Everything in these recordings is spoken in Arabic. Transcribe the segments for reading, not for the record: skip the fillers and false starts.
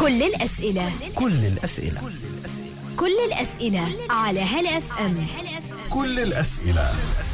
كل الأسئلة على هلا اف ام. كل الأسئلة.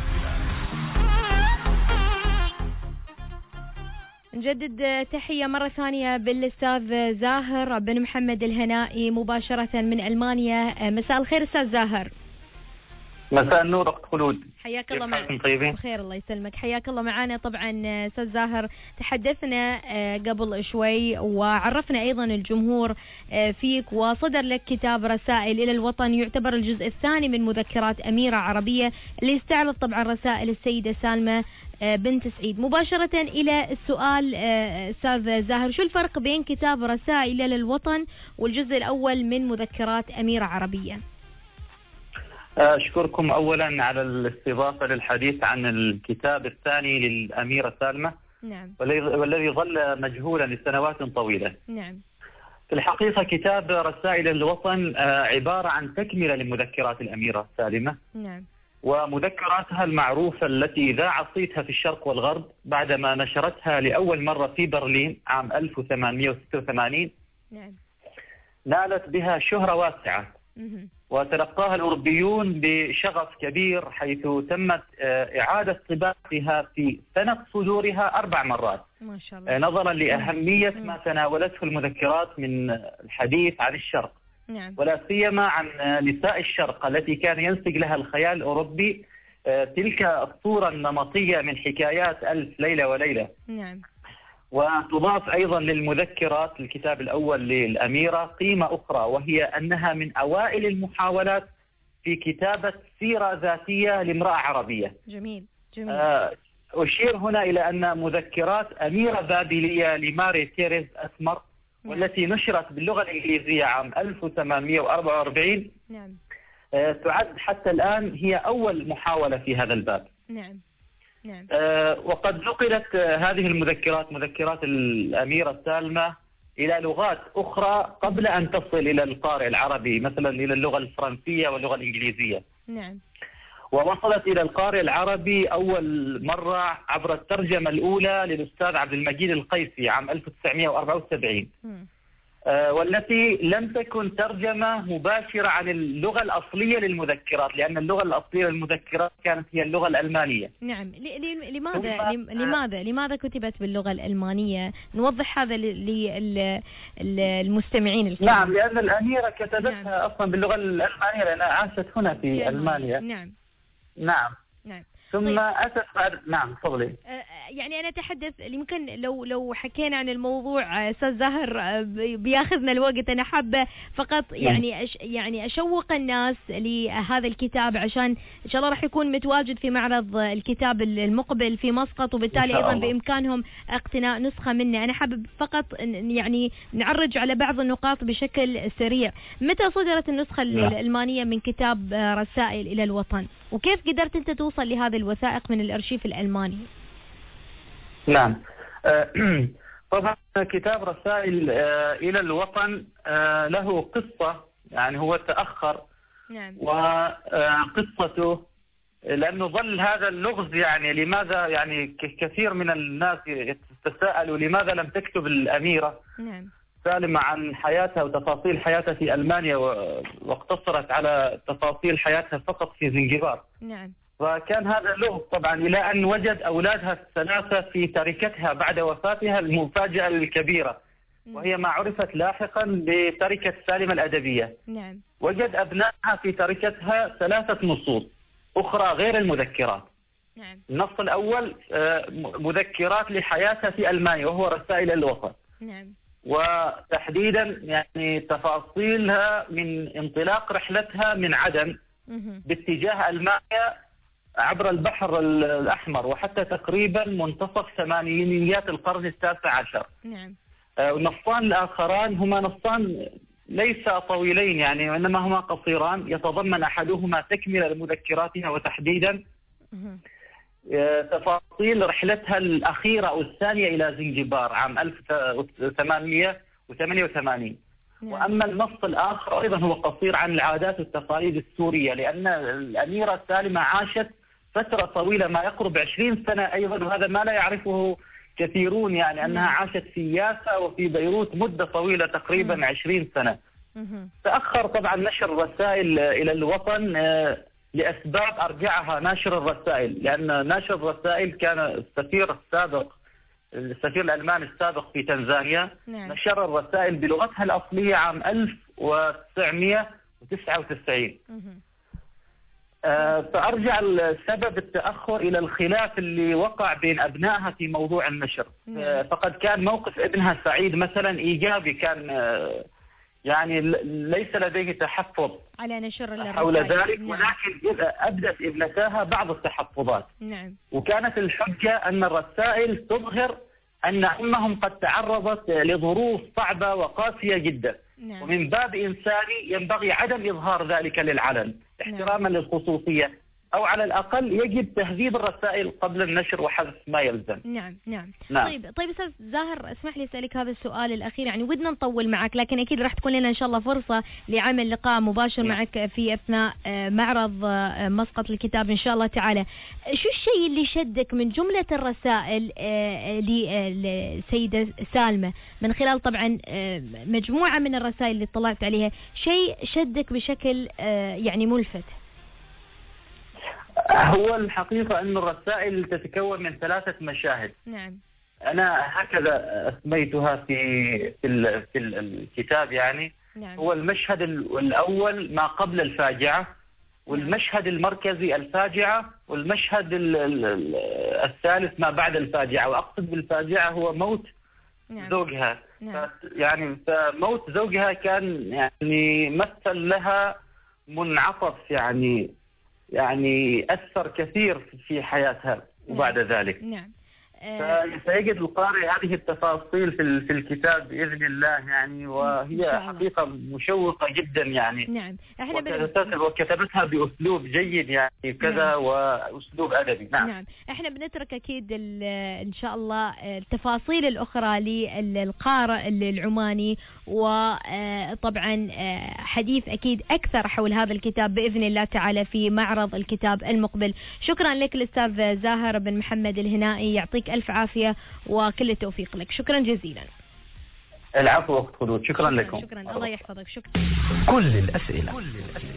نجدد تحية مرة ثانية بالأستاذ زاهر بن محمد الهنائي مباشرة من ألمانيا. مساء الخير أستاذ زاهر. مساء النور أخت خلود، حياك الله معنا. طيبين بخير الله يسلمك. حياك الله معنا. طبعا أستاذ زاهر تحدثنا قبل شوي وعرفنا أيضا الجمهور فيك، وصدر لك كتاب رسائل إلى الوطن يعتبر الجزء الثاني من مذكرات أميرة عربية اللي استعرض طبعا رسائل السيدة سالمة بنت سعيد. مباشرة إلى السؤال أستاذ زاهر، شو الفرق بين كتاب رسائل إلى الوطن والجزء الأول من مذكرات أميرة عربية؟ أشكركم أولا على الاستضافة للحديث عن الكتاب الثاني للأميرة سالمة. نعم. والذي ظل مجهولا لسنوات طويلة. نعم. في الحقيقة كتاب رسائل الوطن عبارة عن تكملة لمذكرات الأميرة سالمة. نعم. ومذكراتها المعروفة التي ذاع صيتها في الشرق والغرب بعدما نشرتها لأول مرة في برلين عام 1886. نعم. نالت بها شهرة واسعة. وتلقاها الأوروبيون بشغف كبير، حيث تمت إعادة طباعتها في سنة صدورها 4 مرات. ما شاء الله. نظرا لأهمية ما تناولته المذكرات من الحديث عن الشرق. نعم. ولا سيما عن نساء الشرق التي كان ينسج لها الخيال الأوروبي تلك الصورة النمطية من حكايات ألف ليلة وليلة. نعم. وتضاف أيضا للمذكرات الكتاب الأول للأميرة قيمة أخرى، وهي أنها من أوائل المحاولات في كتابة سيرة ذاتية لامرأة عربية. جميل. أشير هنا إلى أن مذكرات أميرة بابلية لماري تيريز أسمر والتي نشرت باللغة الإنجليزية عام 1844. نعم. تعد حتى الآن هي أول محاولة في هذا الباب. نعم. نعم. وقد نقلت هذه المذكرات، مذكرات الأميرة سالمة، إلى لغات أخرى قبل أن تصل إلى القارئ العربي، مثلا إلى اللغة الفرنسية واللغة الإنجليزية. نعم. ووصلت إلى القارئ العربي أول مرة عبر الترجمة الأولى للأستاذ عبد المجيد القيسي عام 1974. والتي لم تكن ترجمة مباشرة عن اللغة الأصلية للمذكرات، لأن اللغة الأصلية للمذكرات كانت هي اللغة الألمانية. نعم. لماذا كتبت باللغة الألمانية؟ نوضح هذا للمستمعين الكرام. نعم، لأن الأميرة كتبتها أصلا باللغة الألمانية لأنها عاشت هنا في ألمانيا. نعم. نعم. نعم. ثم أتت بعد. نعم تفضلي. يعني أنا أتحدث يمكن لو حكينا عن الموضوع أستاذ زاهر بياخذنا الوقت. أنا حابة فقط يعني أشوق الناس لهذا الكتاب، عشان إن شاء الله راح يكون متواجد في معرض الكتاب المقبل في مسقط، وبالتالي أيضا بإمكانهم اقتناء نسخة منه. أنا حابب فقط يعني نعرج على بعض النقاط بشكل سريع. متى صدرت النسخة الألمانية من كتاب رسائل إلى الوطن، وكيف قدرت أنت توصل لهذه الوثائق من الأرشيف الألماني؟ نعم. طبعا كتاب رسائل إلى الوطن له قصة، يعني هو تأخر. نعم. وقصته لأنه ظل هذا اللغز، يعني لماذا، يعني كثير من الناس يتساءلوا لماذا لم تكتب الأميرة نعم سالمة عن حياتها وتفاصيل حياتها في ألمانيا، واقتصرت على تفاصيل حياتها فقط في زنجبار. نعم. وكان هذا اللغز طبعا إلى أن وجد أولادها الثلاثة في تركتها بعد وفاتها المفاجأة الكبيرة، وهي ما عرفت لاحقا بتركة سالمة الأدبية. نعم. وجد أبنائها في تركتها 3 نصوص أخرى غير المذكرات. نعم. النص الأول مذكرات لحياتها في ألمانيا وهو رسائل الوطن. نعم. وتحديدا يعني تفاصيلها من انطلاق رحلتها من عدن باتجاه ألمانيا عبر البحر الأحمر وحتى تقريبا منتصف ثمانينيات القرن ال19. نعم. النصان الآخران هما نصان ليس طويلين، يعني وإنما هما قصيران، يتضمن أحدهما تكملة لمذكراتها وتحديدا تفاصيل رحلتها الأخيرة أو الثانية إلى زنجبار عام 1888. وأما النص الآخر أيضا هو قصير عن العادات والتقاليد السورية، لأن الأميرة سالمة عاشت فترة طويلة ما يقرب 20 سنة أيضا، وهذا ما لا يعرفه كثيرون يعني أنها عاشت في يافا وفي بيروت مدة طويلة تقريبا 20 سنة. تأخر طبعا نشر الرسائل إلى الوطن لأسباب أرجعها ناشر الرسائل، لأن ناشر الرسائل كان السفير الألماني السابق في تنزانيا. نشر الرسائل بلغتها الأصلية عام 1999. فأرجع سبب التأخر إلى الخلاف اللي وقع بين أبنائها في موضوع النشر. فقد كان موقف ابنها سعيد مثلا إيجابي، كان يعني ليس لديه تحفظ على نشر حول ذلك، ولكن أبدت ابنتها بعض التحفظات. وكانت الحجة أن الرسائل تظهر أن أمهم قد تعرضت لظروف صعبة وقاسية جدا، ومن باب إنساني ينبغي عدم إظهار ذلك للعلن احتراما للخصوصية، أو على الأقل يجب تهذيب الرسائل قبل النشر وحذف ما يلزم. نعم. طيب أستاذ زاهر، اسمح لي أسألك هذا السؤال الأخير، يعني ودنا نطول معك لكن أكيد راح تكون لنا إن شاء الله فرصة لعمل لقاء مباشر معك في أثناء معرض مسقط الكتاب إن شاء الله تعالى. شو الشيء اللي شدك من جملة الرسائل للسيدة سالمة، من خلال طبعا مجموعة من الرسائل اللي اطلعت عليها، شيء شدك بشكل يعني ملفت؟ هو الحقيقة أن الرسائل تتكون من 3 مشاهد. أنا هكذا أسميتها في الكتاب يعني. هو المشهد الأول ما قبل الفاجعة، والمشهد المركزي الفاجعة، والمشهد الثالث ما بعد الفاجعة. وأقصد بالفاجعة هو موت زوجها. يعني فموت زوجها كان يعني مثل لها منعطف، يعني أثر كثير في حياتها. وبعد ذلك سيجد القارئ هذه التفاصيل في الكتاب بإذن الله يعني، وهي حقيقة مشوقة جدا يعني. وكتبتها بأسلوب جيد يعني كذا، وأسلوب أدبي. احنا بنترك أكيد إن شاء الله التفاصيل الأخرى للقارئ العماني، وطبعا حديث أكيد أكثر حول هذا الكتاب بإذن الله تعالى في معرض الكتاب المقبل. شكرا لك الأستاذ زاهر بن محمد الهنائي، يعطيك ألف عافية وكل التوفيق لك. شكرا جزيلا. العفو أخت خلود، شكرا لكم. شكرا الله يحفظك. شكرا. كل الأسئلة